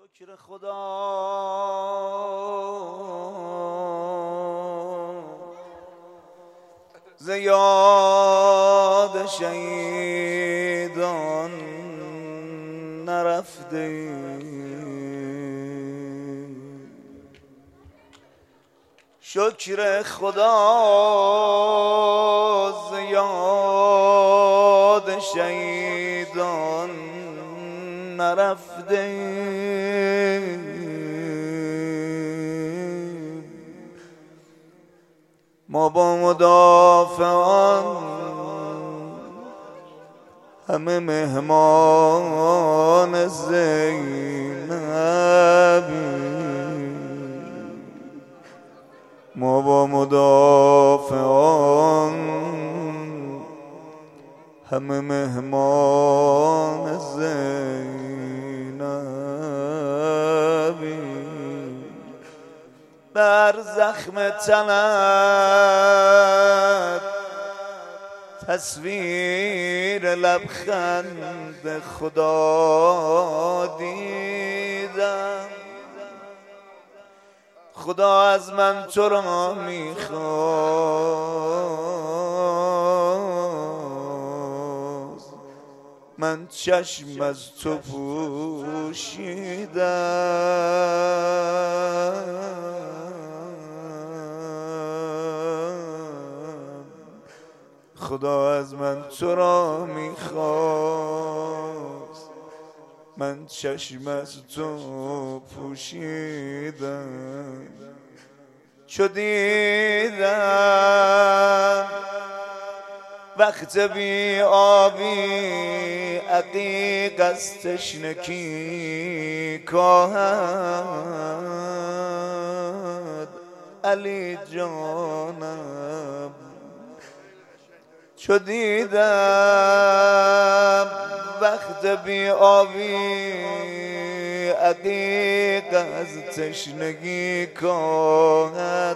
شکر خدا ز یاد شهیدان نرفته، شکر خدا ز یاد شهیدان نرفته. ما با مدافعان همه مهمان زینبیم، ما با مدافعان همه مهمان زینبیم. بر زخم تنت تصویر لبخند خدا دیدم، خدا از من تو را میخواست، من چشم از تو پوشیدم. خدا از من تو را میخواست، من چشم از تو پوشیدم. چو دیدم وقت بی آبی عقیق از تشنگی کاهد علی جانم، چو دیدم وقت بی آبی عقیق از تشنگی کاهد،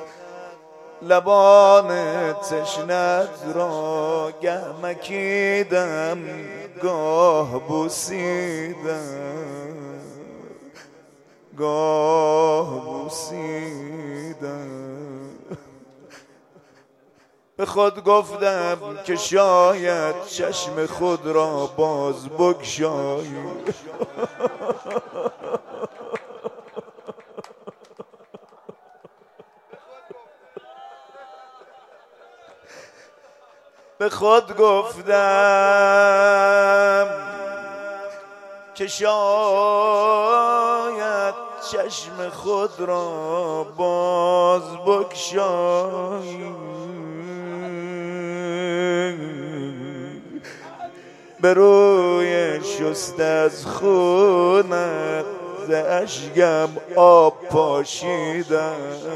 لبان تشنت را گه مکیدم گاه بوسیدم، گاه بوسیدم. به خود گفتم که شاید چشم خود را باز بگشایی، به خود گفتم که شاید چشم خود را باز بگشایی، به روی شست از خونت ز اشکم آب پاشیدم.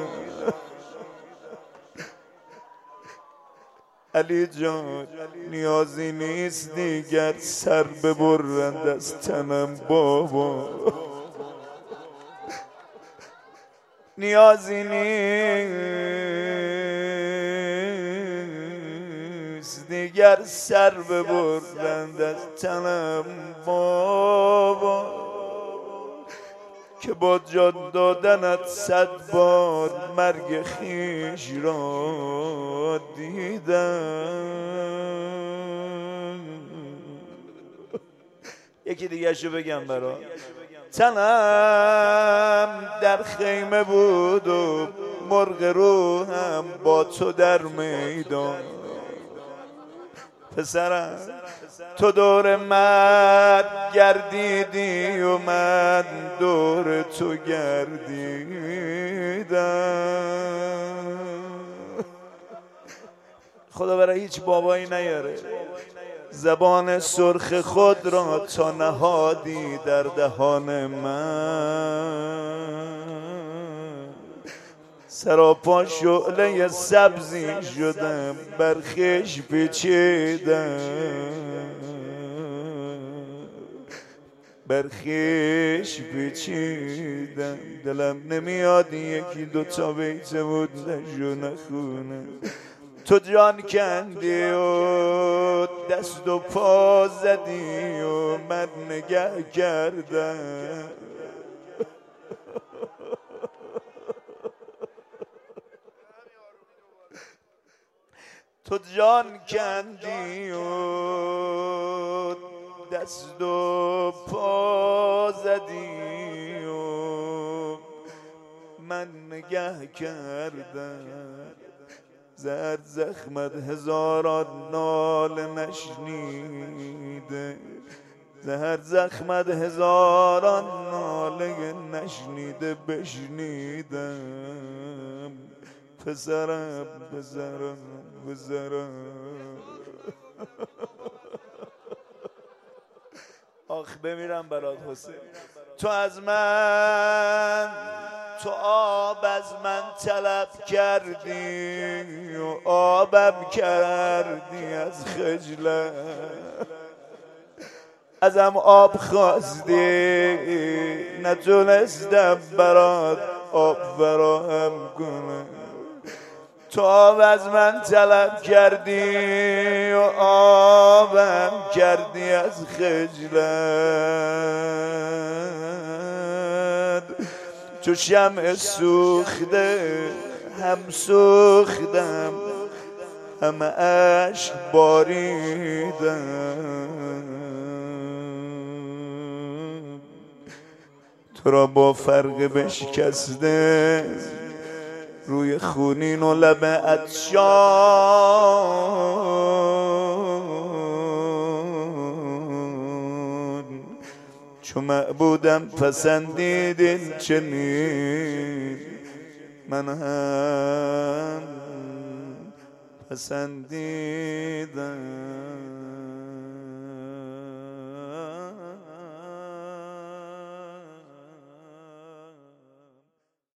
علی جان نیازی نیست دیگر سر ببرند از تنم بابا، نیازی نیست دیگر سر ببرند از تنم بابا، که با جان دادنت 100 بار مرگ خویش را دیدم. یکی دیگه شو بگم برا تنم در خیمه بود و مرغ روحم با تو در میدان. پسرم تو دور من گردیدی و من دور تو گردیدم. خدا برای هیچ بابایی نیاره زبان سرخ خود را تا نهادی در دهان من، سراپا شعله سبزی شدم بر خویش پیچیدم، بر خویش پیچیدم. دلم نمیاد یکی دوتا بیت بود نشو نخونم. تو جان کندی و دست و پا زدی و من نگه کردم، تو جان کندی و دست و پا زدی و من نگه کردم زرد زخمت هزاران ناله نشنیده زهر زخمت هزاران ناله نشنیده بشنیدم پسرم پسرم پسرم آخ بمیرم برات حسین تو از من تو آب از من طلب کردی و آبم کردی از خجلت ازم آب خواستی نتونستم برات آب فراهم کنم تو آب از من طلب کردی و آبم کردی از خجلت چو شمع سوخته هم سوختم هم اشک باریدم تو را با فرق بشکسته روی خونین و لب عطشان چو معبودم پسندیدین چنین من هم پسندیدم